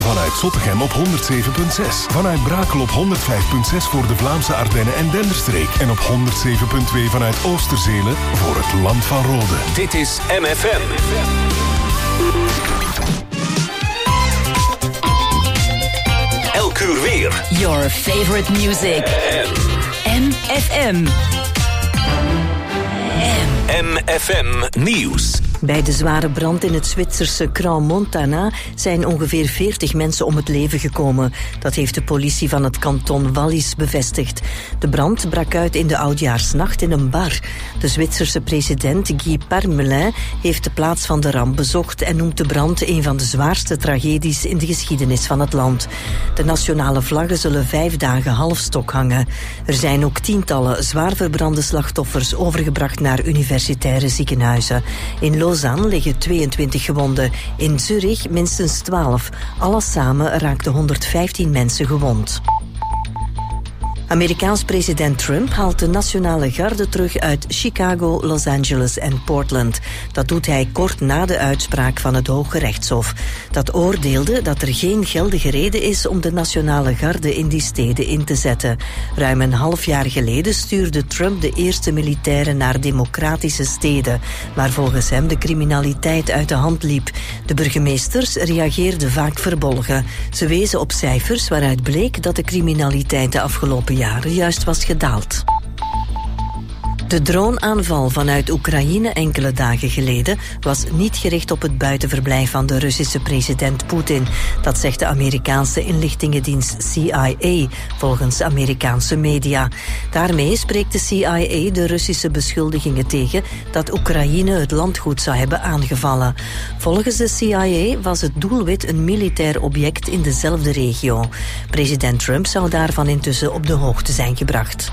Vanuit Zottegem op 107.6. Vanuit Brakel op 105.6 voor de Vlaamse Ardennen en Denderstreek. En op 107.2 vanuit Oosterzele voor het Land van Rode. Dit is MFM. Elk uur weer. Your favorite music. MFM. MFM Nieuws. Bij de zware brand in het Zwitserse Crans-Montana zijn ongeveer 40 mensen om het leven gekomen. Dat heeft de politie van het kanton Wallis bevestigd. De brand brak uit in de oudjaarsnacht in een bar. De Zwitserse president Guy Parmelin heeft de plaats van de ramp bezocht en noemt de brand een van de zwaarste tragedies in de geschiedenis van het land. De nationale vlaggen zullen 5 dagen halfstok hangen. Er zijn ook tientallen zwaar verbrande slachtoffers overgebracht naar universitaire ziekenhuizen. In Lausanne liggen 22 gewonden. In Zurich minstens 12. Alles samen raakten 115 mensen gewond. Amerikaans president Trump haalt de nationale garde terug uit Chicago, Los Angeles en Portland. Dat doet hij kort na de uitspraak van het Hooggerechtshof. Dat oordeelde dat er geen geldige reden is om de nationale garde in die steden in te zetten. Ruim een half jaar geleden stuurde Trump de eerste militairen naar democratische steden, waar volgens hem de criminaliteit uit de hand liep. De burgemeesters reageerden vaak verbolgen. Ze wezen op cijfers waaruit bleek dat de criminaliteit de afgelopen jaren juist was gedaald. De droneaanval vanuit Oekraïne enkele dagen geleden was niet gericht op het buitenverblijf van de Russische president Poetin. Dat zegt de Amerikaanse inlichtingendienst CIA, volgens Amerikaanse media. Daarmee spreekt de CIA de Russische beschuldigingen tegen dat Oekraïne het landgoed zou hebben aangevallen. Volgens de CIA was het doelwit een militair object in dezelfde regio. President Trump zou daarvan intussen op de hoogte zijn gebracht.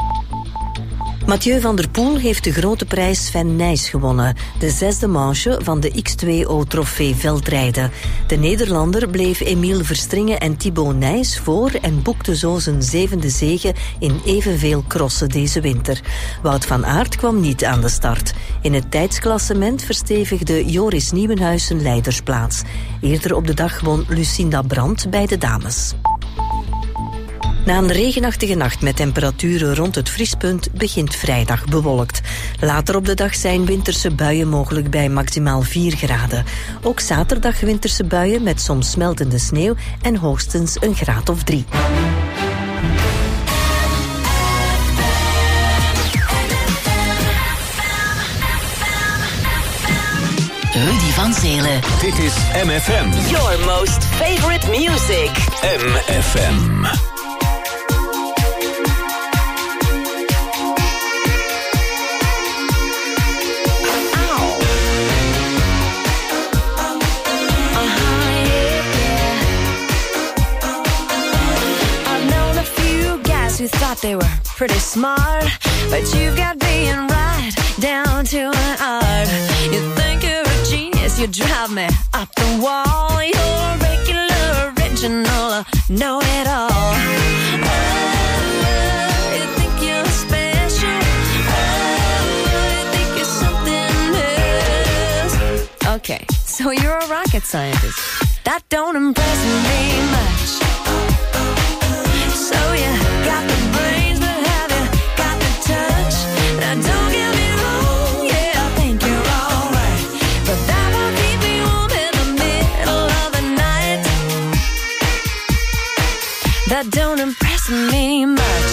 Mathieu van der Poel heeft de grote prijs Sven Nys gewonnen, de 6e manche van de X2O-trofee veldrijden. De Nederlander bleef Emiel Verstringen en Thibaut Nys voor en boekte zo zijn 7e zege in evenveel crossen deze winter. Wout van Aert kwam niet aan de start. In het tijdsklassement verstevigde Joris Nieuwenhuis zijn leidersplaats. Eerder op de dag won Lucinda Brandt bij de dames. Na een regenachtige nacht met temperaturen rond het vriespunt begint vrijdag bewolkt. Later op de dag zijn winterse buien mogelijk bij maximaal 4 graden. Ook zaterdag winterse buien met soms smeltende sneeuw en hoogstens een graad of 3. Rudy van Zelen. Dit is MFM. Your most favorite music. MFM. Who thought they were pretty smart, but you've got being right down to an art. You think you're a genius, you drive me up the wall. You're regular, original, know-it-all. Oh, you think you're special. Oh, you think you're something else. Okay, so you're a rocket scientist. That don't impress me much. So you got the brains, but have you got the touch? Now don't get me wrong, yeah, I think you're alright, but that won't keep me warm in the middle of the night. That don't impress me much.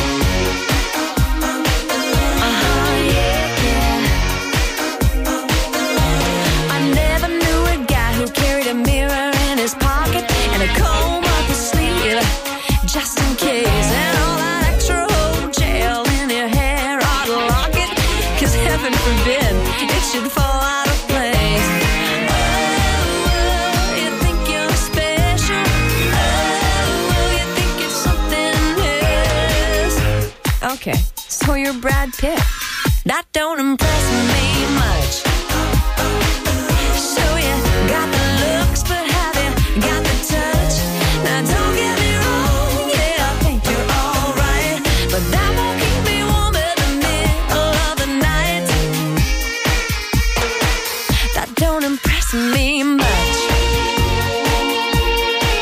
I never knew a guy who carried a mirror in his pocket and a comb up his sleeve, just in case, and all that extra old gel in your hair, I'd lock it, 'cause heaven forbid it should fall out of place. Oh, you think you're special. Oh, you think you're something else. Okay, so you're Brad Pitt. That don't impress me much. So you got the looks, but have you got the touch? Now don't get me wrong, yeah, I think you're alright, but that won't keep me warm in the middle of the night. That don't impress me much.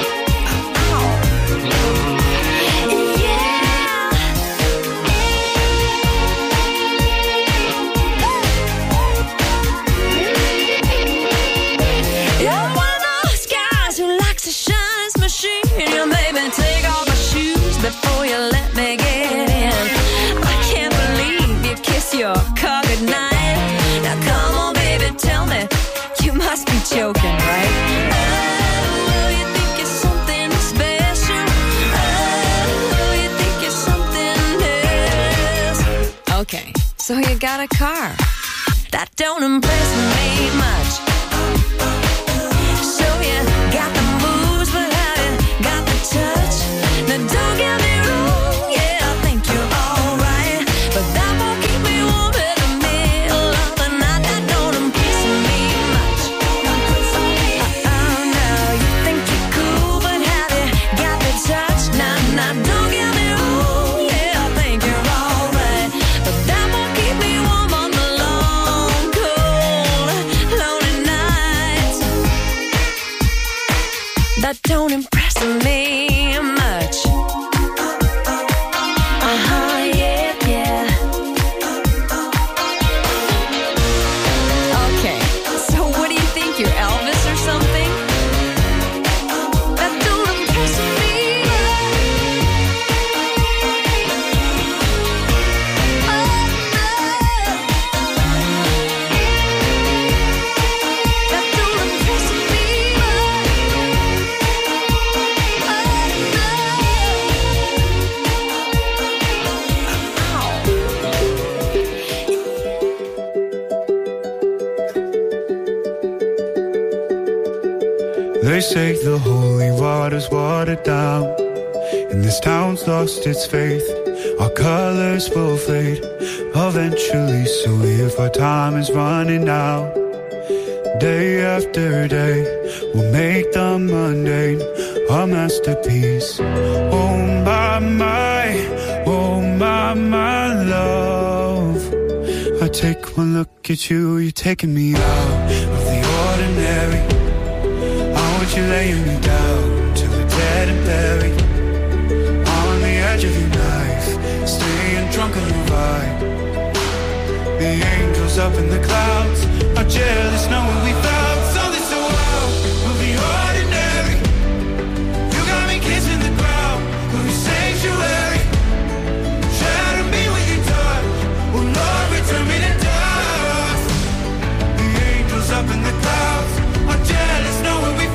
so you got a car. That don't impress me much. So you got the moves, but have you got the touch? Now don't get me wrong, yeah, I think you're alright, but that won't keep me warm in the middle of the night. That don't impress me much. Oh no, you think you're cool, but have you got the touch? Nah, don't get me wrong, yeah, I think you're alright, but that won't keep me warm on the long, cold, lonely nights. That don't impress me much. Yeah. Okay, so what do you think, you're Elvis or something? That don't impress me That don't impress me They say the holy water's watered down, and this town's lost its faith. Our colors will fade eventually, so if our time is running out, day after day, we'll make the mundane a masterpiece. Oh my love, I take one look at you, you're taking me out of the ordinary. You're laying me down till we're dead and buried, on the edge of your knife, staying drunk on your vibe. The angels up in the clouds are jealous knowing we found something so wild of the ordinary. You got me kissing the ground of your sanctuary. Shatter me with your touch, oh Lord, return me to dust. The angels up in the clouds are jealous knowing we found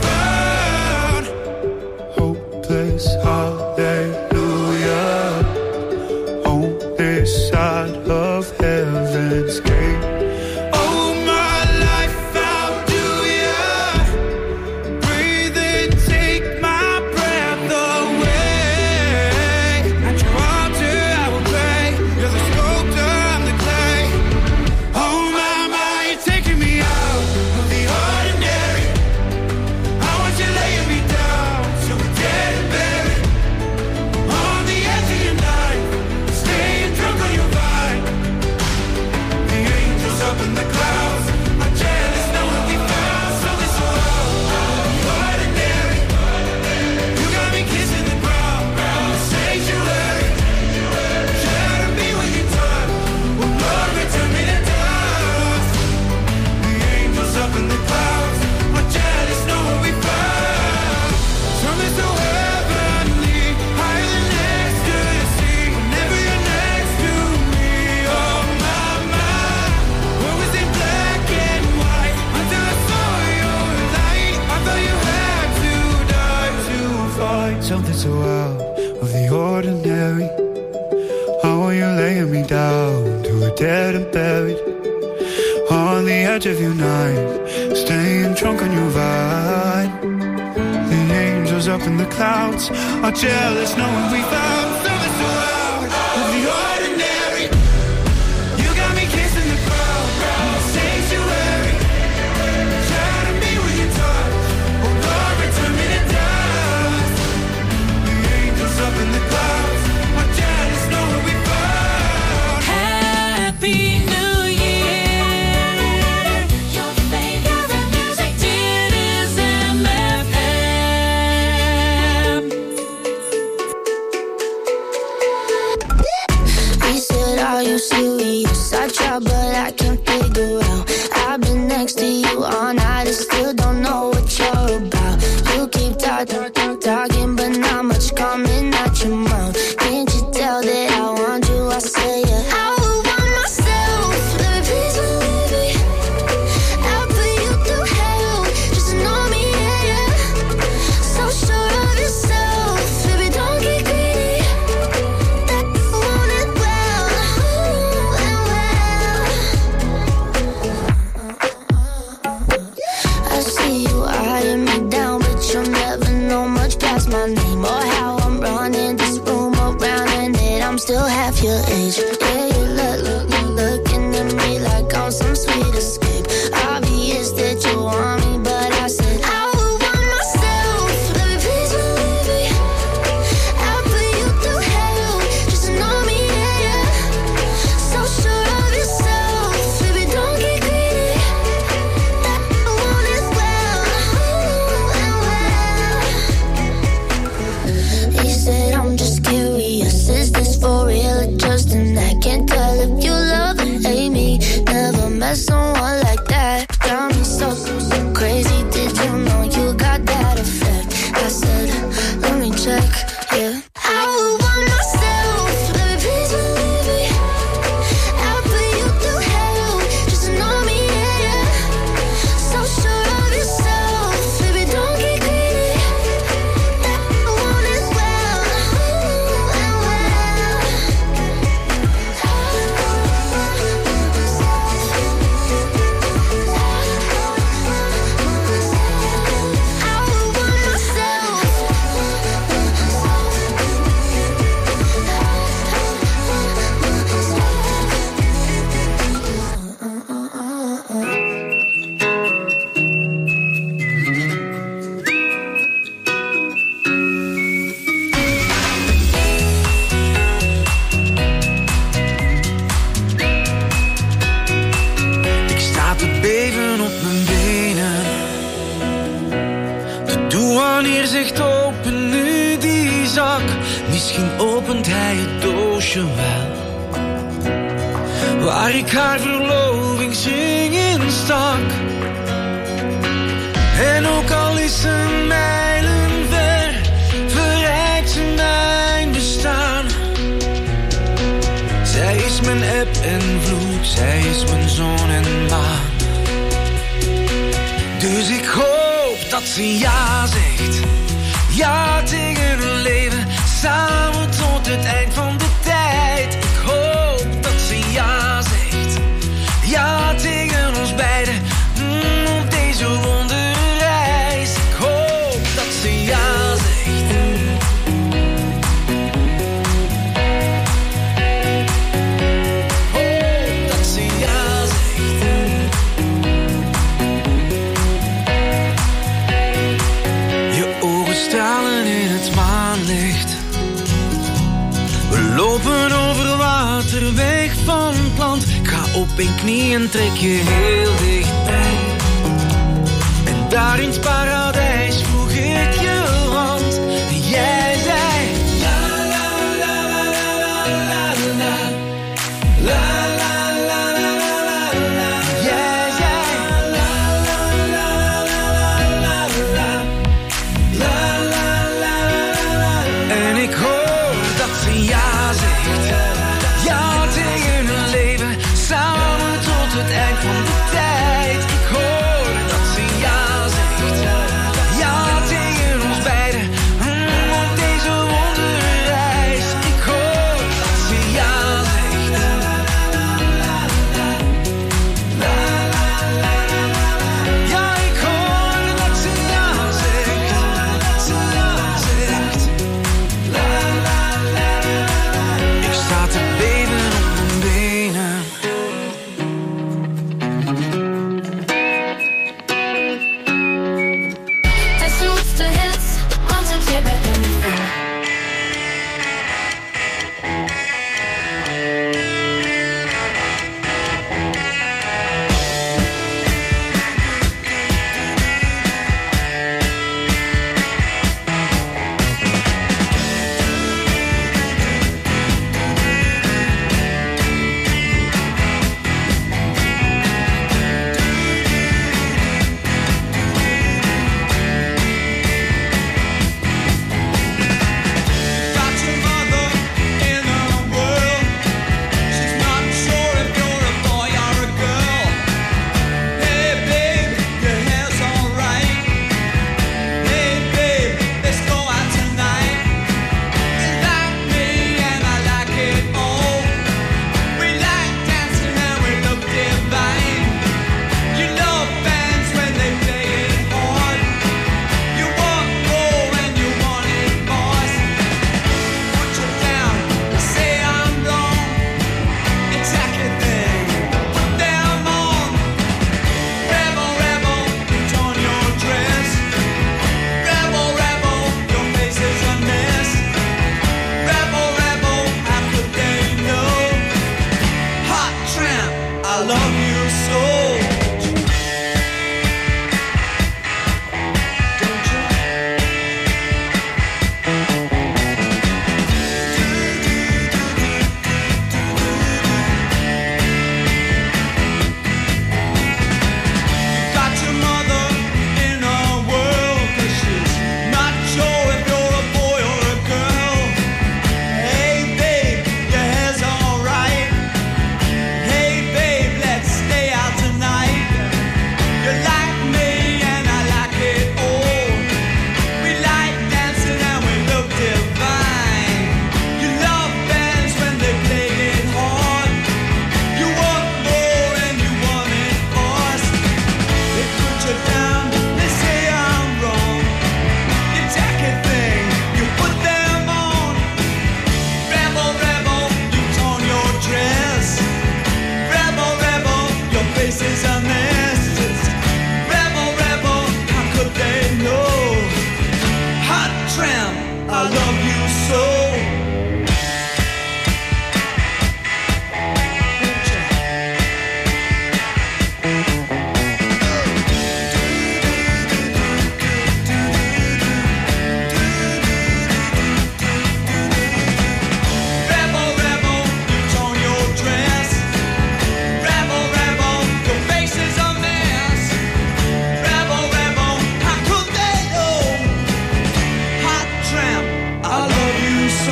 hopeless, hallelujah, on this side of heaven's gate. Oh, my life, how do ya breathe and take my breath away? At your altar I will pray, you're the sculptor, I'm the clay. Oh my, you're taking me out of the ordinary. I want you laying me down till we're dead and buried, on the edge of your knife, staying drunk on your vine. The angels up in the clouds are jealous knowing we found something so ordinary. You got me kissing the ground, sanctuary. Shatter me with your touch, oh Lord, return me to dust. The angels up in the clouds are jealous knowing we found something so heavenly, higher than ecstasy. Whenever you're next to me, oh my, what was in black and white until I saw your light? I thought you had to die to find something so out of the ordinary. How are you laying me down to a dead and buried, on the edge of your knife, staying drunk on your vine. The angels up in the clouds are jealous knowing we found something so out of the ordinary. You got me kissing the ground, sanctuary. Shatter me with your touch, oh Lord, return me to dust. The angels up in the clouds are jealous knowing we found. Happy New Year. Your favorite music. It is MFM. He said, are you serious? I try, but I can't figure out. I've been next to you all night and still don't know what you're about. You keep talking, but not much coming out your mouth. Can't you tell that I want you? I say, yeah. I would want myself, baby, please believe me. I'll put you through hell, just to know me, yeah. So sure of yourself, baby, don't get greedy. That you want it well, and well. age. Yeah, you looking at me like I'm some sweet escape. Obvious that you want me, but I said I would want myself. Baby, please believe me. I'll put you through hell just to know me, yeah, yeah. So sure of yourself, baby, don't get greedy. That I want as well, and well. He said I'm just curious, is this for real or just an act? Can't tell if you love or hate me. Never met someone like that. Got me so crazy. Did you know you got that effect? I said, let me check, yeah. I would want myself, baby, please believe me. I'll put you through hell just to know me, yeah, yeah. So sure of yourself, baby, don't get greedy. That I want as well, and well. I would want myself. Ik sta te beven op mijn benen. De douanier zegt open nu die zak. Misschien opent hij het doosje wel, waar ik haar verlovingsring in stak. En ook al is ze mijlen ver, verrijkt ze mijn bestaan. Zij is mijn eb en vloed, zij is mijn zon en maan. Dus ik hoop dat ze ja zegt. Ja tegen een leven, samen tot het eind van de tijd. Ik hoop dat ze ja zegt. Ja tegen ons beiden, op deze wonderreis. Ik hoop dat ze ja zegt. Hoop dat ze ja zegt. Je ogen stralen in het maanlicht. We lopen over water, weg van het land. Ik ga op een knie en trek je heel dichtbij. En daar in het paradijs vroeg ik je hand. En jij zei la la la la la la la la la la la la. Jij zei la la la la la la la la la. En ik hoor dat ze ja zegt. Ja tegen een leven, samen tot het eind van de tijd. Ik hoor dat ze ja zegt. Ja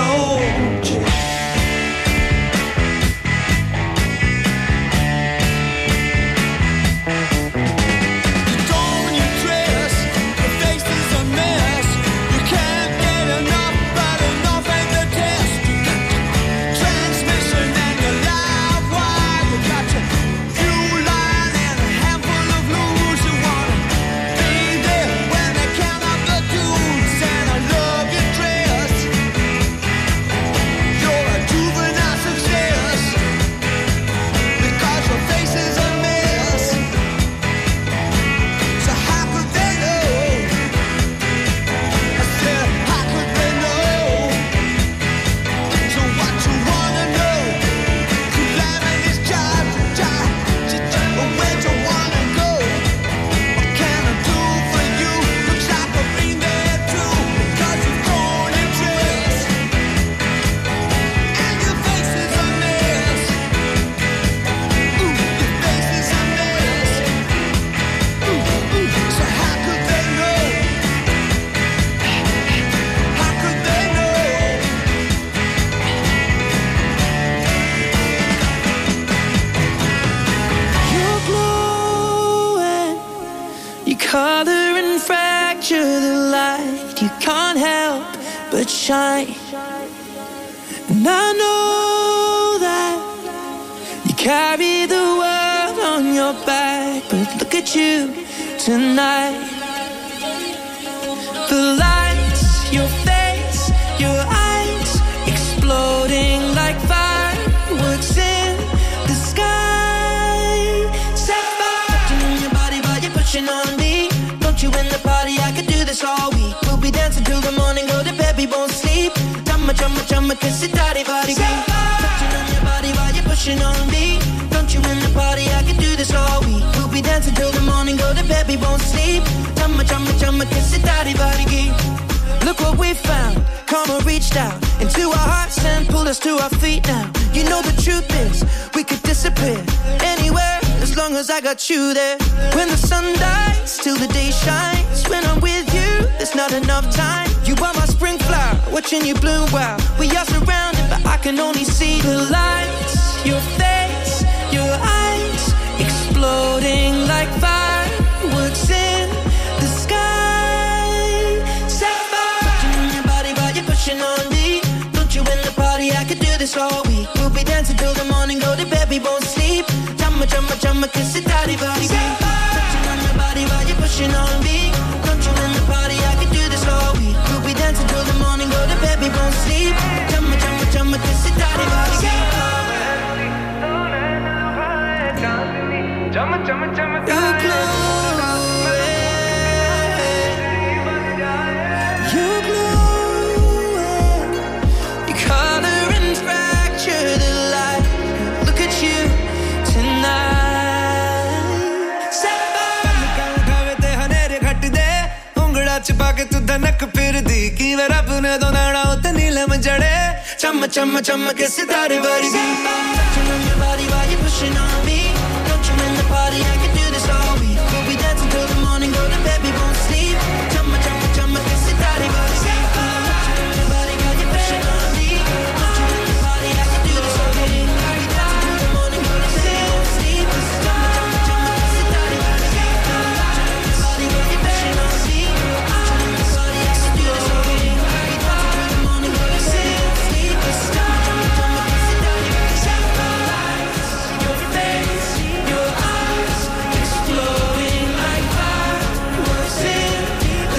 told you. Color and fracture the light. You can't help but shine. And I know that you carry the world on your back, but look at you tonight. The lights, your face, your eyes, exploding like fireworks in the sky. Set fire touching your body while you're pushing on me. You in the party, I could do this all week. We'll be dancing till the morning, go to bed, we won't sleep. Chumma, chumma, chumma, kiss it, daddy, body, beat. Touching on your body while you're pushing on me. Don't you in the party, I could do this all week. We'll be dancing till the morning, go to bed, we won't sleep. Chumma, chumma, chumma, kiss it, daddy, body, beat. Look what we found, karma reached out into our hearts and pulled us to our feet now. You know the truth is, we could disappear anywhere as long as I got you there. When the sun dies, till the day shines. When I'm with you, there's not enough time. You are my spring flower, watching you bloom wild. We are surrounded, but I can only see the lights. Your face, your eyes, exploding like fireworks in the sky. Set fire touching on your body while you're pushing on me. Don't you in the party, I could do this all week. We'll be dancing till the morning, go to bed, we won't sleep. Chumma, chumma, chumma, kiss it, daddy, body, beat. Touching on your body while you're pushing on me. Don't you in the party, I could do this all week. We'll be dancing till the morning, go to bed, we won't sleep. Chumma, chumma, chumma, kiss it, daddy, body, beat. You're glowing. You're glowing. You color and fracture the light. Look at you tonight. Set fire. उठावे ते हनेरे घट दे उंगड़ा छिपा के तू धनक फिर दी की वे रब ने दो नाड़ा उते नीलम जड़े Chumma, chumma, chumma, kiss it, daddy, body, beat. Touching on your body while you're pushing on me. Don't you in the party, I can do this all week. We'll be dancing till the morning, go to bed, we won't sleep. Chumma, chumma, chumma, kiss it, daddy, body, beat. Touching on your body while you're pushing on me. Don't you in the party, I can do this all week. We'll be dancing till the morning, go to bed, we won't sleep. Chumma, chumma, chumma, kiss it, daddy, body, beat. Touching on your body while you're pushing on me. Don't you in the party, I can do this all week. We'll be dancing till the morning, go to bed, we won't sleep. Chumma, chumma, chumma, kiss it, daddy, body, beat. Your face, your eyes, exploding like fireworks in the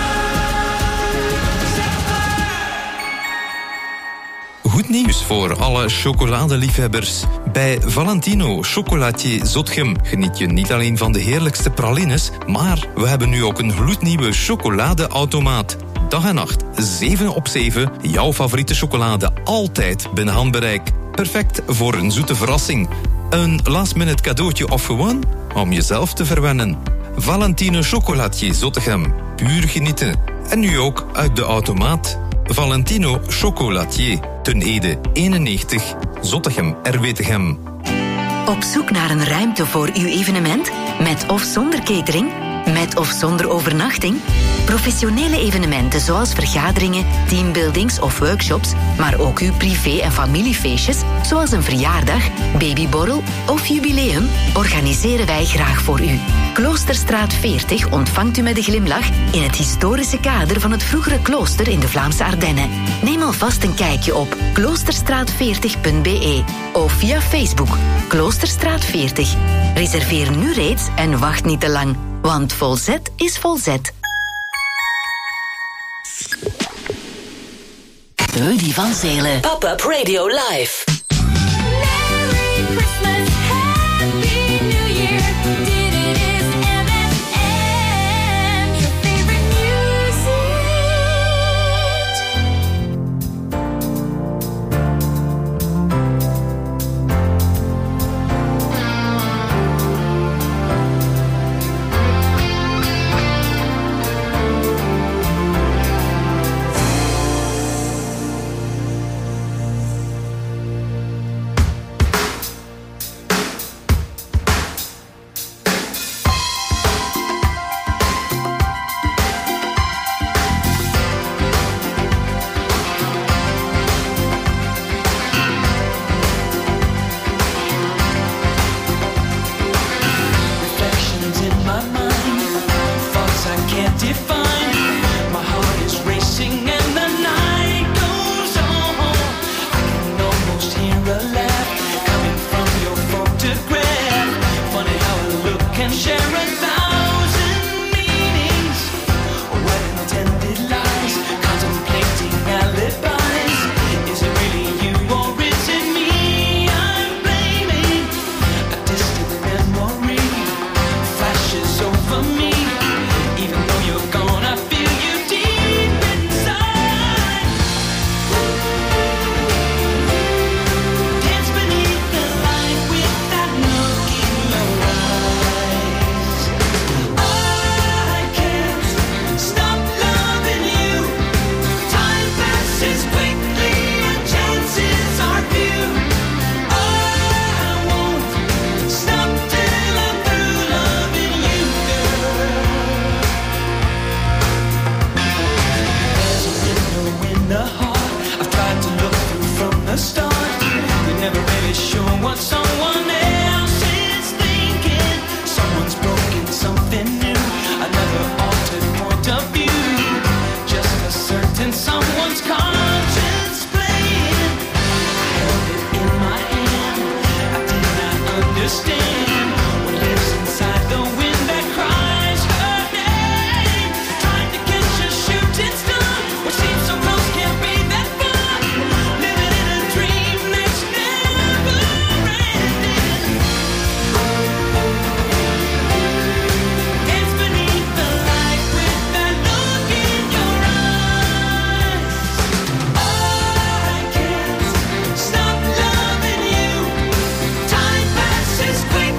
sky. Goed nieuws voor alle chocoladeliefhebbers. Bij Valentino Chocolatier Zotgem geniet je niet alleen van de heerlijkste pralines, maar we hebben nu ook een gloednieuwe chocoladeautomaat. Dag en nacht, 7 op 7, jouw favoriete chocolade altijd binnen handbereik. Perfect voor een zoete verrassing. Een last-minute cadeautje of gewoon om jezelf te verwennen. Valentino Chocolatier Zottegem. Puur genieten. En nu ook uit de automaat. Valentino Chocolatier. Ten Ede 91. Zottegem, Erwetegem. Op zoek naar een ruimte voor uw evenement? Met of zonder catering? Met of zonder overnachting? Professionele evenementen zoals vergaderingen, teambuildings of workshops, maar ook uw privé- en familiefeestjes, zoals een verjaardag, babyborrel of jubileum, organiseren wij graag voor u. Kloosterstraat 40 ontvangt u met een glimlach in het historische kader van het vroegere klooster in de Vlaamse Ardennen. Neem alvast een kijkje op kloosterstraat40.be of via Facebook Kloosterstraat 40. Reserveer nu reeds en wacht niet te lang, want Volzet is Volzet. Rudy van Zelen. Pop-up Radio Live. Merry Christmas, Happy New Year. Dit is MFM, your favorite music. Reflections in my mind, thoughts I can't define. My heart is racing and the night goes on. I can almost hear a laugh coming from your photograph. Funny how a look can share 1,000 meanings. Well-intended lies, contemplating alibis. Is it really you or is it me I'm blaming? A distant memory flashes over me. Even though you're gone, I feel you deep inside. Dance beneath the light with that look in your eyes. I can't stop loving you. Time passes quickly and chances are few. I won't stop till I'm through loving you, girl. There's a window in the heart I've tried to look through from the start. You're never really sure what someone else is thinking. Someone's broken something new, another altered point of view. Just for certain, someone's conscience playing. I held it in my hand, I did not understand what lives inside the wind that cries her name. Trying to catch a shooting star, what seems so close can't be that far. Living in a dream that's never ending. Dance beneath the light with that look in your eyes. I can't stop loving you. Time passes quickly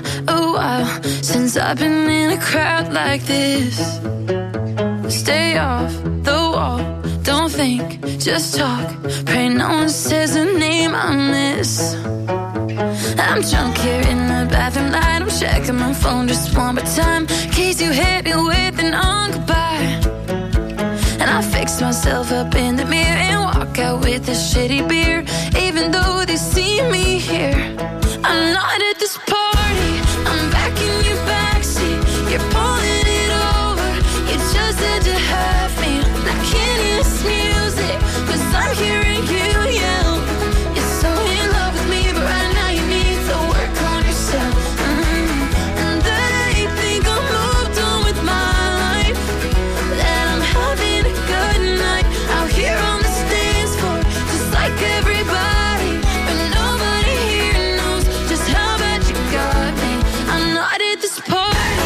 a while since I've been in a crowd like this. Stay off the wall, don't think, just talk. Pray no one says a name I miss. I'm drunk here in the bathroom light. I'm checking my phone just one more time, in case you hit me with an goodbye. And I fix myself up in the mirror and walk out with a shitty beer, even though they see me here. I'm not at this party, I'm back in your backseat. You're pulling it over, you just had to have me. I can't hear this music, 'cause I'm hearing you yell. You're so in love with me, but right now you need to work on yourself. And they think I'm moved on with my life, that I'm having a good night out here on the dance floor, just like everybody. But nobody here knows just how bad you got me. I'm not at this party.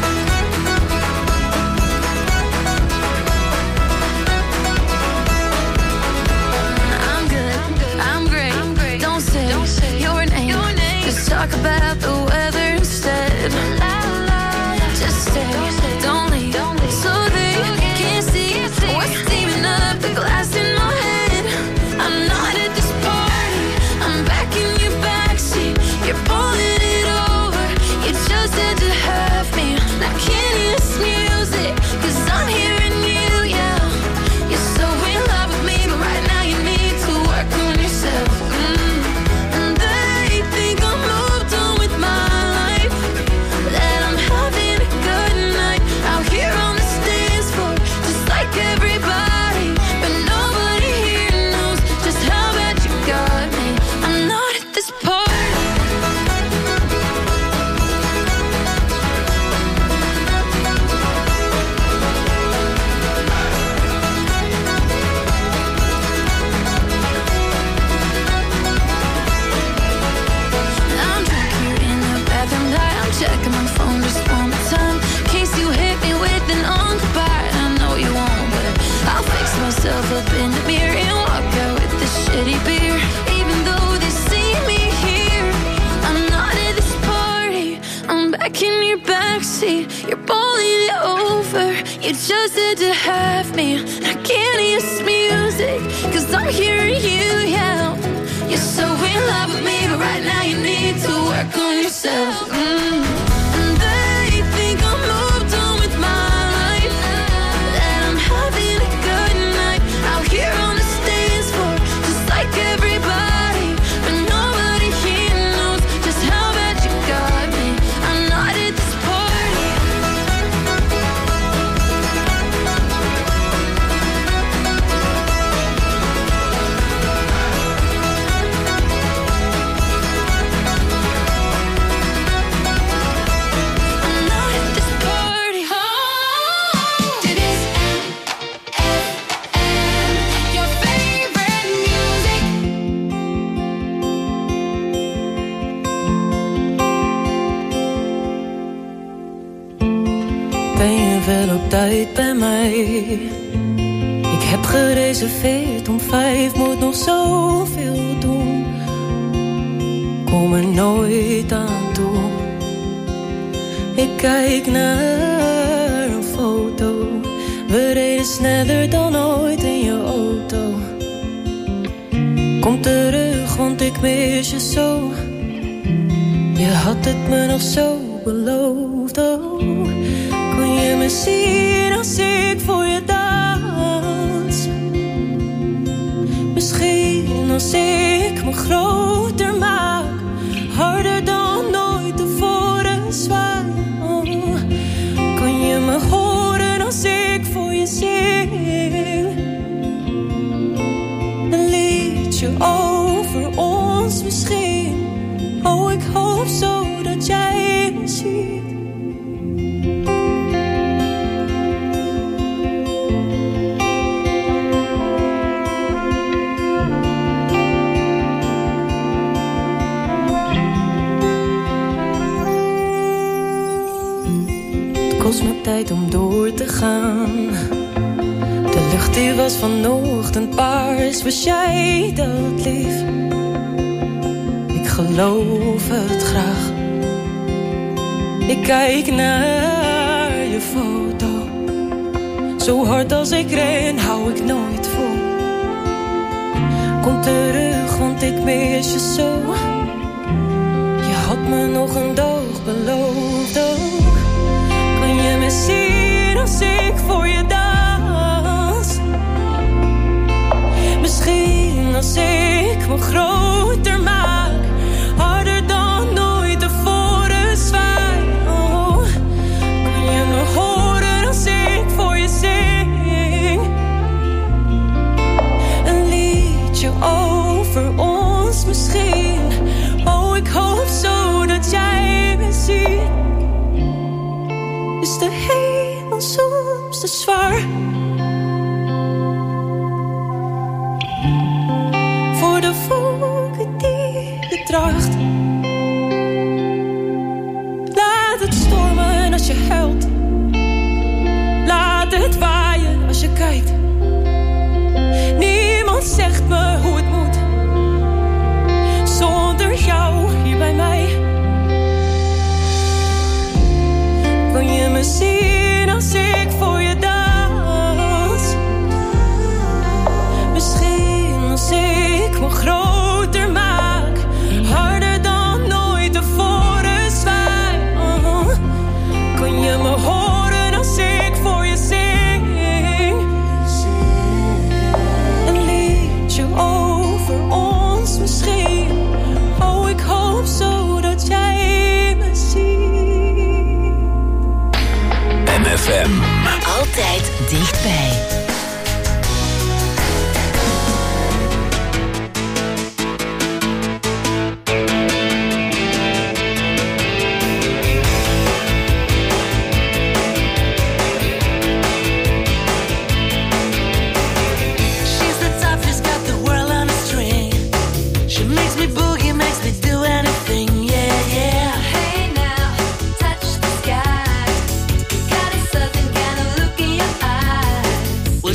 I'm good, I'm great. Don't say your name. Just talk about the weather instead. Just stay, don't leave, so they can't see what's steaming up the glass in my head. I'm not at this party, I'm back in your backseat. You're pulling it over, you just had to have me. I can't hear this music, 'cause I'm hearing you yell. You're so in love with me, but right now you need to work on yourself. And they think I'm moved on with my life, that I'm having a good night out here on the dance floor, just like everybody. But nobody here knows just how bad you got me. I'm not at this party. I'm drunk here in the bathroom light. I'm checking my phone just one more time, in case you hit me with an goodbye. I know you won't, but I'll fix myself up in the mirror and walk out with this shitty beer, even though they see me here. I'm not at this party, I'm back in your backseat. You're pulling it over, you just had to have me. I can't hear this music, 'cause I'm hearing you yell. You're so in love with me, but right now you need to work on yourself. And they think I'm moved on with my life, that I'm having a good night out here on the dance floor, just like everybody. But nobody here knows just how bad you got me. I'm not at this party. I'm not at this party. Dit is NFM, your favorite music. Ben je wel op tijd bij mij? Ik heb gereserveerd om 5, moet nog zoveel doen. Kom er nooit aan toe. Ik kijk naar een foto. We reden sneller dan ooit in je auto. Kom terug, want ik mis je zo. Je had het me nog zo beloofd, oh. Kun je me zien als ik voor je dans? Misschien als ik me groter maak, harder dan ooit tevoren zwaai, oh. Kun je me horen als ik voor je zing? Een liedje over ons misschien. Oh, ik hoop zo dat jij me ziet. Het kost me tijd om door te gaan. De lucht die was vanochtend paars. Was jij dat lief? Ik geloof het graag. Ik kijk naar je foto. Zo hard als ik ren, hou ik nooit vol. Kom terug, want ik mis je zo. Je had me nog een dag beloofd ook. Kan je me zien als ik voor je dans? Misschien als ik me groter maak, harder dan nooit tevoren zwaai. Oh, kan je me horen als ik voor je zing? Een liedje over ons misschien. Oh, ik hoop zo dat jij me ziet. Is de hemel soms te zwaar? Voor de wolken die je draagt. Laat het stormen als je huilt. Laat het waaien als je kijkt. Niemand zegt me hoe het moet. Zonder jou hier bij mij. Kan je me zien als ik voor je dans? Misschien als ik me groter maak, harder dan nooit tevoren zwaai. Oh, kan je me horen als ik voor je zing? Een liedje over ons misschien. Oh, ik hoop zo dat jij me ziet. MFM. Altijd dichtbij. She's the type who's got the world on a string. She makes me boogie, makes me do anything, yeah, yeah. Hey now, touch the sky. Got a certain kind of look in your eyes.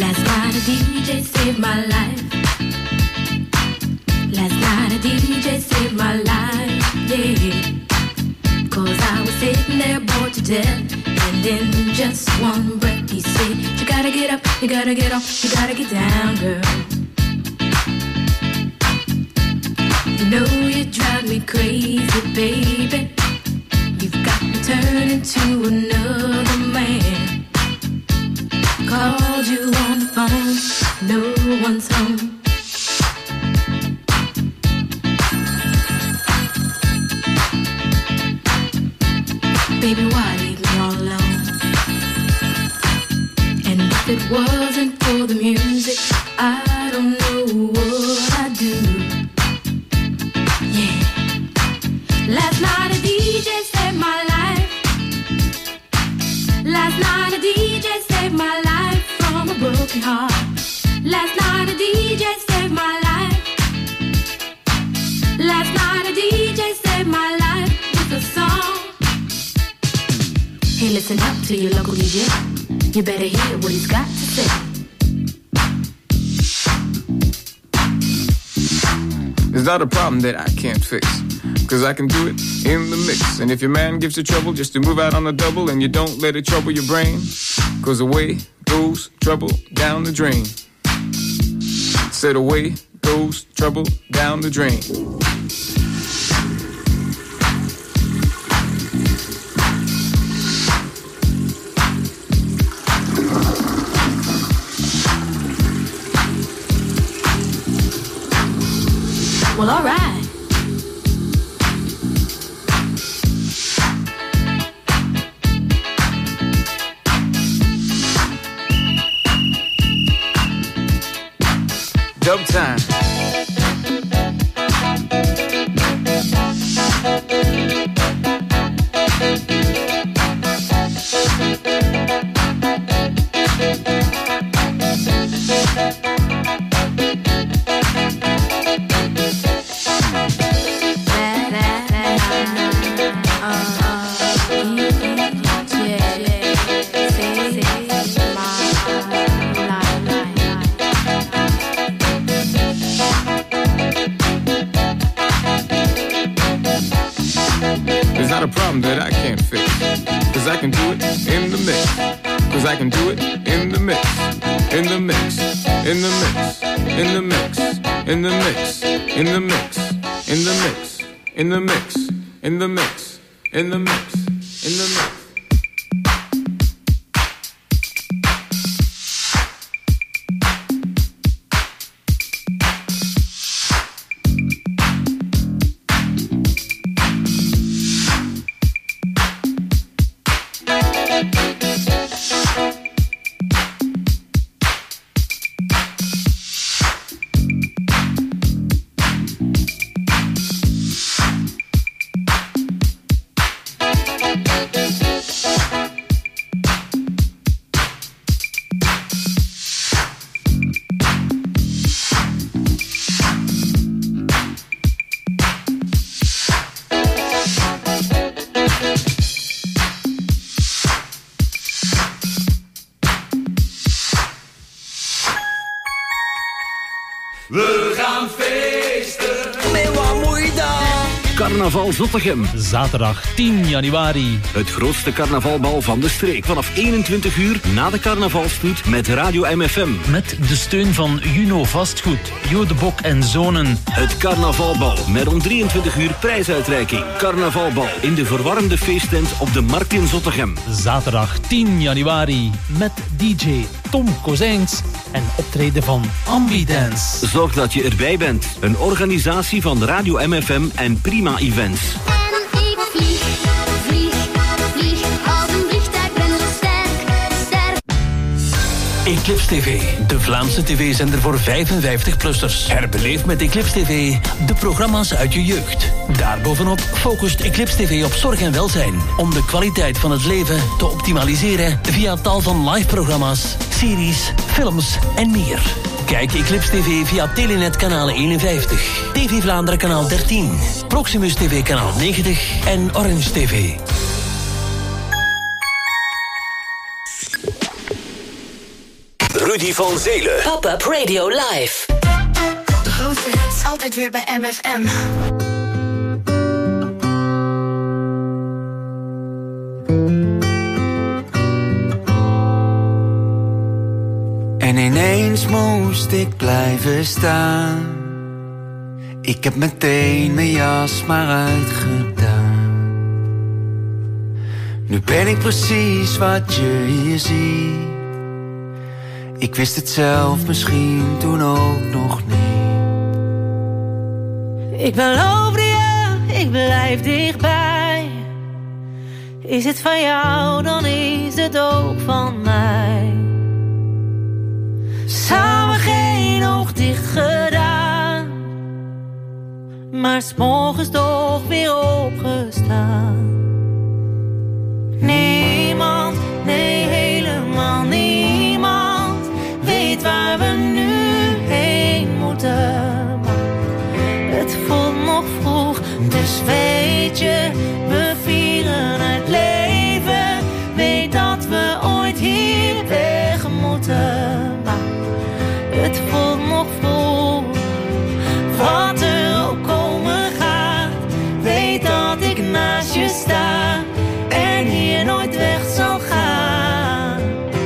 Last night a DJ saved my life. Last night a DJ saved my life, yeah. 'Cause I was sitting there bored to death, and in just one breath he said, you gotta get up, you gotta get off, you gotta get down, girl. You know you drive me crazy, baby. You've got me turning to another man. Called you on the phone, no one's home. Baby, why leave me all alone? And if it wasn't for the music, I don't know what I'd do. Yeah. Last night a DJ saved my life. Last night a DJ saved my life from a broken heart. Last night a DJ saved my life. Last night a DJ saved my life with a song. Hey, listen up to your local DJ. You better hear what he's got to say. It's not a problem that I can't fix, 'cause I can do it in the mix. And if your man gives you trouble just to move out on the double, and you don't let it trouble your brain, 'cause away goes trouble down the drain. Said away goes trouble down the drain. Well, all right. Dub time. Not a problem that I can't fix, 'cause I can do it in the mix. 'Cause I can do it in the mix. In the mix. In the mix. In the mix. In the mix. In the mix. In the mix. In the mix. In the mix. In the mix. In the mix. We gaan feesten. Met wat moet je dan? Carnaval Zottegem. Zaterdag 10 januari. Het grootste carnavalbal van de streek. Vanaf 21 uur na de carnavalstoet met Radio MFM. Met de steun van Juno Vastgoed, Jo de Bok en Zonen. Het carnavalbal met om 23 uur prijsuitreiking. Carnavalbal in de verwarmde feesttent op de Markt in Zottegem. Zaterdag 10 januari met DJ Tom Kozijns en optreden van Ambidance. Zorg dat je erbij bent. Een organisatie van Radio MFM en Prima Events. En ik vlieg, vlieg, vlieg als een vliegtuig, ben zo sterk. Eclipse TV, de Vlaamse tv-zender voor 55-plussers. Herbeleef met Eclipse TV de programma's uit je jeugd. Daarbovenop focust Eclipse TV op zorg en welzijn, om de kwaliteit van het leven te optimaliseren via tal van live-programma's, series, films en meer. Kijk Eclipse TV via Telenet kanaal 51, TV Vlaanderen kanaal 13, Proximus TV kanaal 90 en Orange TV. Rudy van Zelen. Pop-up Radio Live. De grootste hits altijd weer bij MFM. En ineens moest ik blijven staan. Ik heb meteen mijn jas maar uitgedaan. Nu ben ik precies wat je hier ziet. Ik wist het zelf misschien toen ook nog niet. Ik beloofde je, ik blijf dichtbij. Is het van jou, dan is het ook van mij. Samen geen oog dicht gedaan, maar 's morgens toch weer opgestaan. Niemand, nee helemaal niemand, weet waar we nu heen moeten. Maar het voelt nog vroeg, dus weet je, we vieren het leven. Weet dat we ooit hier weg moeten. Maar het voelt nog vroeg, wat er ook komen gaat. Weet dat ik naast je sta en hier nooit weg zal gaan.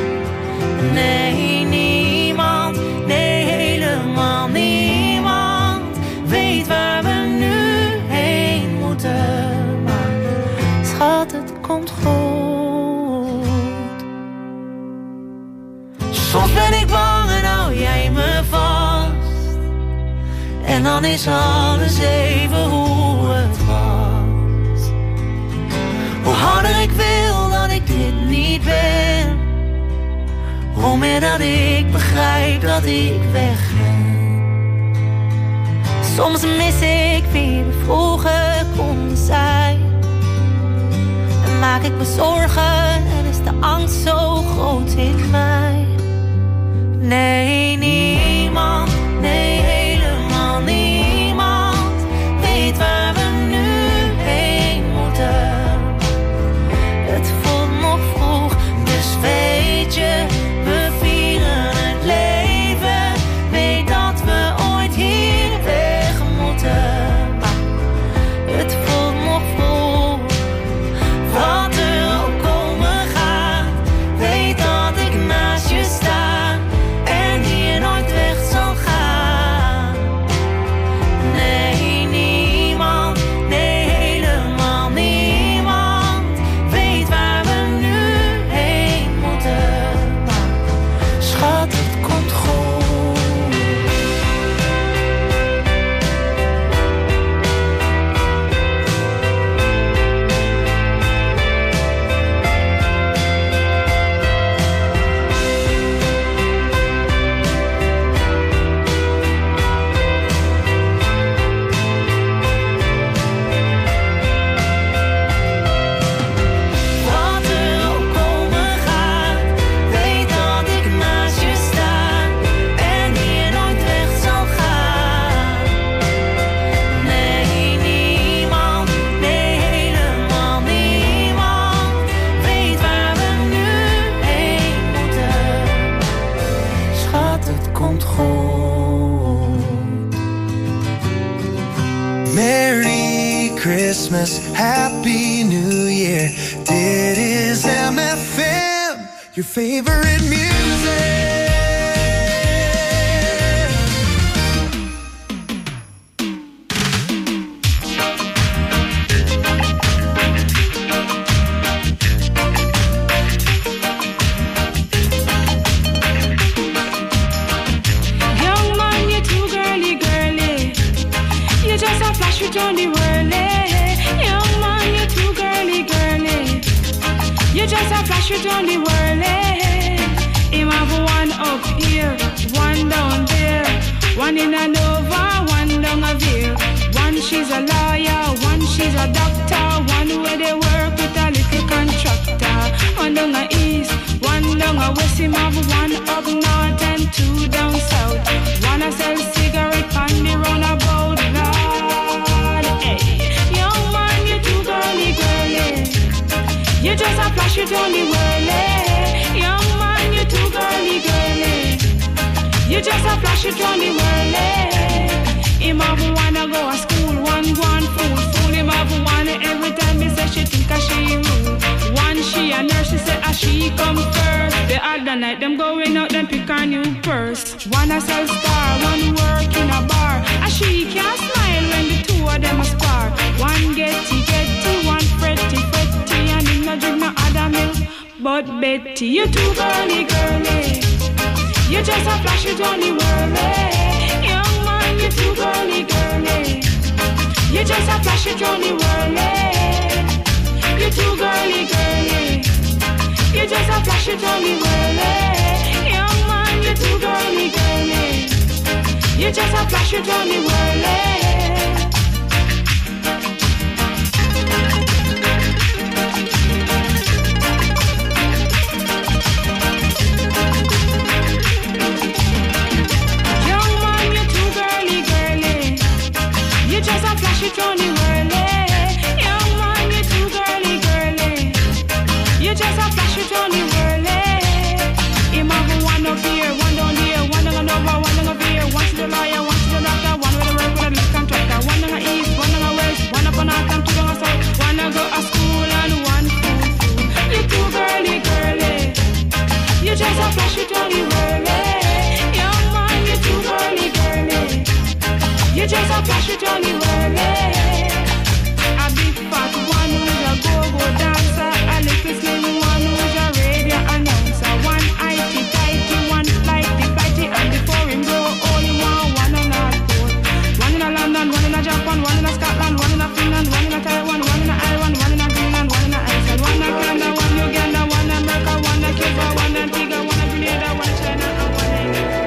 Nee, niemand, nee helemaal niemand, weet waar we nu heen moeten. Maar schat, het komt goed. Soms ben ik bang en hou jij me vast. En dan is alles even hoe het was. Hoe harder ik wil dat ik dit niet ben, hoe meer dat ik begrijp dat ik weg ben. Soms mis ik wie we vroeger konden zijn. En maak ik me zorgen en is de angst zo groot in mij. Nee, niemand, nee helemaal niemand, weet waar we nu heen moeten. Het voelt nog vroeg, dus weet je, we vieren het leven. Weet dat we ooit hier weg moeten. Maar het voelt nog vroeg, wat er ook komen gaat. Weet dat ik naast je sta en hier nooit weg zal gaan. Nee, niemand, nee helemaal niemand, weet waar we nu heen moeten. Maar schat, het komt goed. Wat er ook komen gaat, weet dat ik naast je sta en hier nooit weg zal gaan. Nee, niemand, nee helemaal niemand, weet waar we nu heen moeten. Schat, het komt goed. Merry Christmas, Happy New Year. Dit is MFM, your favorite music. Young man, you're too girly, girly. You just a flash it on the whirly. Young man, you're too girly, girly. You just a flash it on the whirly. Him have one up here, one down there, one in a Nova, one down a Veer. One she's a lawyer, one she's a doctor, one where they work with a little contractor. One down a east, one down a west. Him have one up north and two down south. One a sell cigarette on the roundabout. Lord, hey, young man, you too girly, girly. You just a flash it on the whirly. Young man, you too girly, girly. just a flash it round the world, eh? Him have wanna go to school, one go on fool. Him have wanna every time he say she think a she rude. One she a nurse, she say a she come first. The other night them going out, them pick a new purse. One a sell star, one work in a bar. A she can't smile when the two of them a spar. One getty, one fretty, and him no drink no other milk. But Betty, you too girly, girly. You just a flash it on the world, eh? Young man, you too girly, girly. You just a flash it on the world, eh? You too girly, girly. You just a flash it on the world, eh? Young man, you too girly, girly. You just a flash it on the world, eh? You just a flash it on the world, eh? Young man, you too girly, girly. You just a flash it on the world, eh? Him have one up here, one down here, one down over, one down up here. One to the lawyer, one to the doctor, one with the work with a little contractor. One down the east, one down the west, one up on north and two down the south. One to go to school and one fool. You too girly, girly. You just a flash it on the world, eh? Young man, you too girly, girly. You just a flash it on the world, eh? A big fat one who's a go-go dancer, a little slim one who's a radio announcer, one IT-tighty, one flighty, and before him grow old, one on North Pole. One in a London, one in a Japan, one in a Scotland, one in a Finland, one in a Taiwan, one in a Ireland, one in a Greenland, one in a Iceland, one in Canada, one in Uganda, one in America, one in Cuba, one in Antigua, one in Grenada, one in China, and one in India.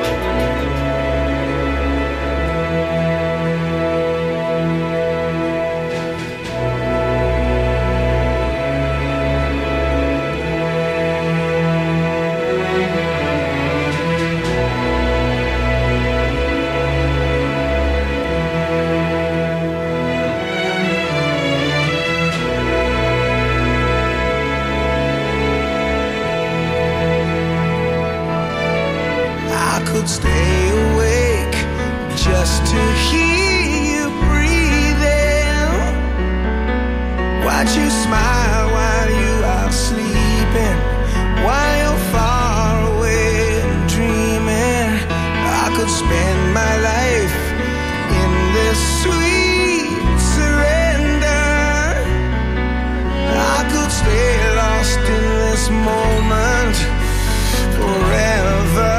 Stay awake just to hear you breathing. Watch you smile while you are sleeping, while you're far away and dreaming. I could spend my life in this sweet surrender. I could stay lost in this moment forever.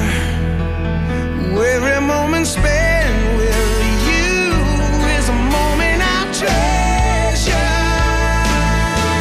Every moment spent with you is a moment I treasure.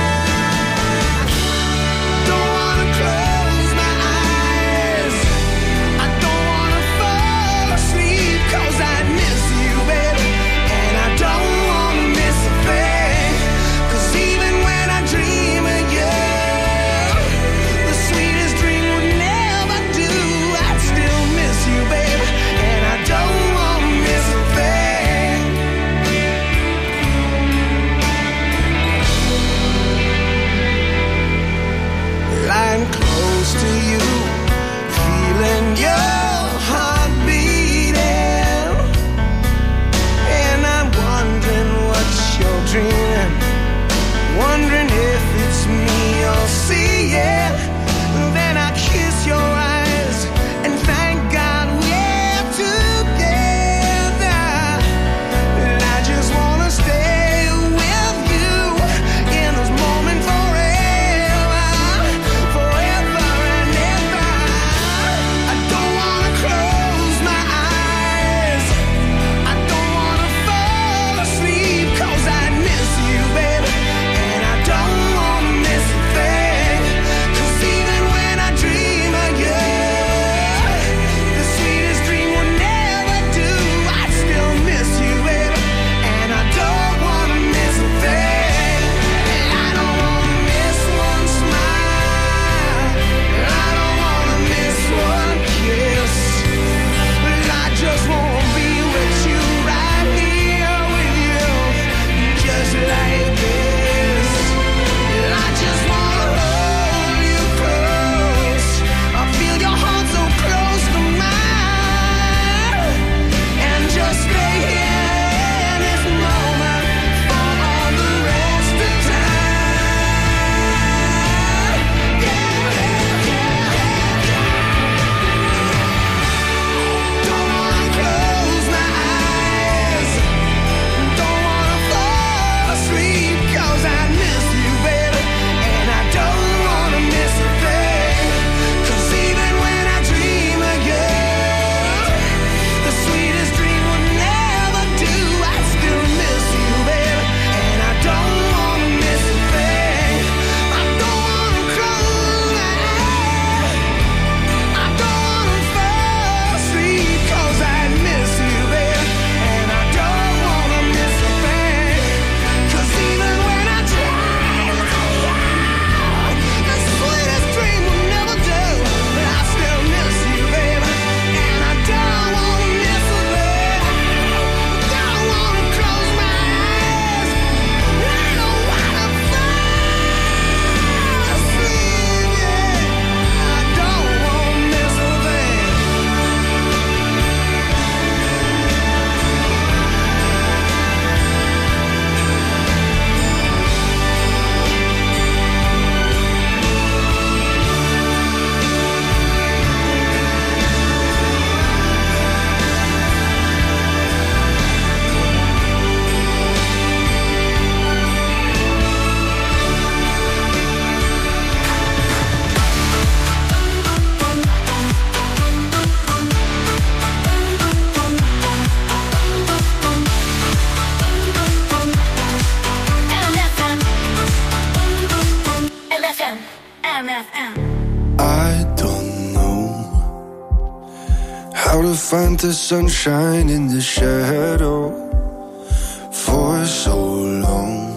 how to find the sunshine in the shadow for so long.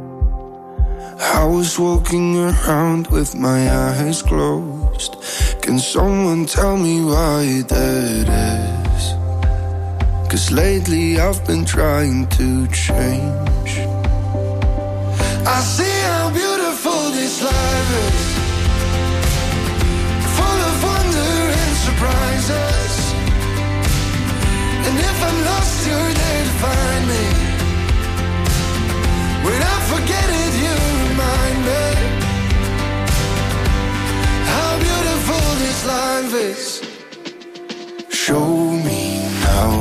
I was walking around with my eyes closed. Can someone tell me why that is? 'Cause lately I've been trying to change. I see how beautiful this life is, full of wonder and surprises. And if I'm lost, you're there to find me. When I forget it, you remind me how beautiful this life is. Show me now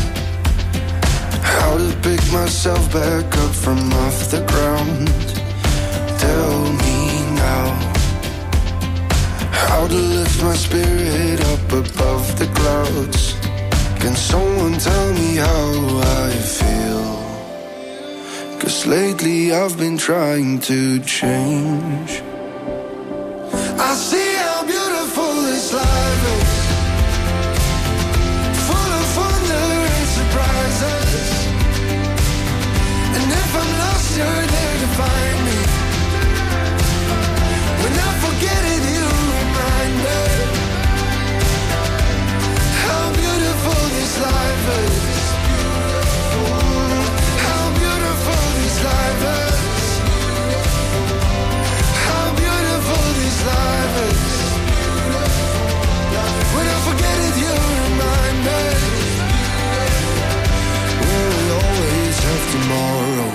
how to pick myself back up from off the ground. Tell me now how to lift my spirit up above the clouds. Can someone tell me how I feel? 'Cause lately I've been trying to change. I see how beautiful this life is, full of wonder and surprises. And if I'm lost, you're there to find me. When I forget it, you remind me how beautiful this life is. How beautiful this life is. How beautiful this life is. When I forget it, you remind me. We'll always have tomorrow.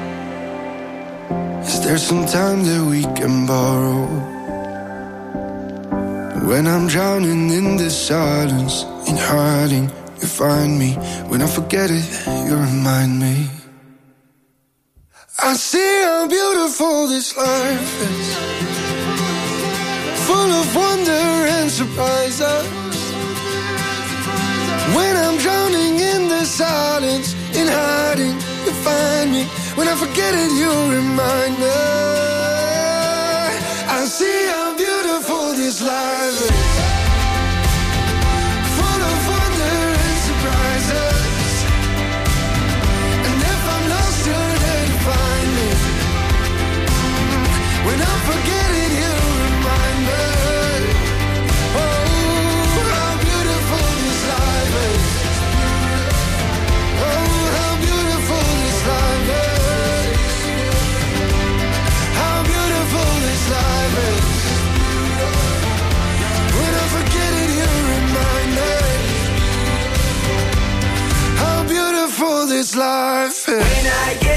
Is there some time that we can borrow? When I'm drowning in the silence, in hiding, you find me. When I forget it, you remind me. I see how beautiful this life is, full of wonder and surprises. When I'm drowning in the silence, in hiding, you find me. When I forget it, you remind me. I see how beautiful this life is, full of wonder and surprises. And if I'm lost, you're there to find me. When I forget it, you remind me. Oh, how beautiful this life is. Oh, how beautiful this life is. How beautiful this life is. When I forget it, you remind me how beautiful this life is. When I get